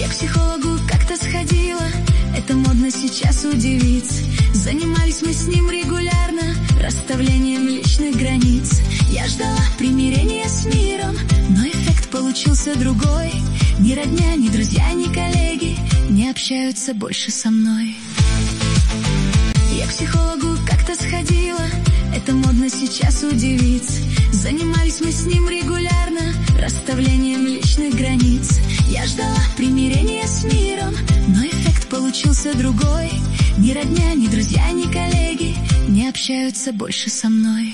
Я к психологу как-то сходила, это модно сейчас у девиц. Занимались мы с ним регулярно расставлением личных границ. Я ждала примирения с миром, но эффект получился другой. Ни родня, ни друзья, ни коллеги не общаются больше со мной. Я к психологу как-то сходила, это модно сейчас у девиц. Занимались мы с ним регулярно расставлением личных границ. Я ждала примирения с миром, но эффект получился другой. Ни родня, ни друзья, ни коллеги не общаются больше со мной.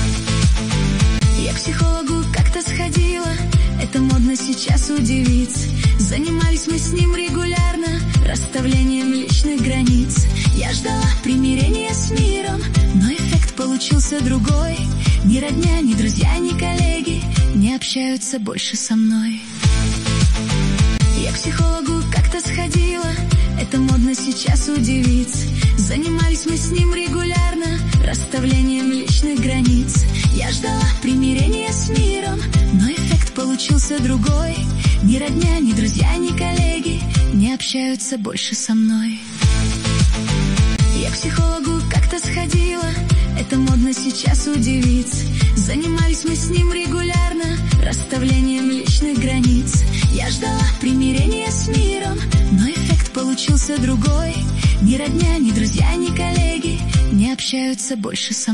Я к психологу как-то сходила, это модно сейчас у девиц. Занимались мы с ним регулярно расставлением личных границ. Я ждала примирения с миром, но эффект получился другой. Ни родня, ни друзья, ни коллеги не общаются больше со мной. Я к психологу как-то сходила, это модно сейчас у девиц. Занимались мы с ним регулярно расставлением личных границ. Я ждала примирения с миром, но эффект получился другой. Ни родня, ни друзья, ни коллеги не общаются больше со мной. Я к психологу как-то сходила, это модно сейчас у девиц. Занимались мы с ним регулярно расставлением личных границ. Я ждала примирения с миром, но эффект получился другой. Ни родня, ни друзья, ни коллеги не общаются больше со мной.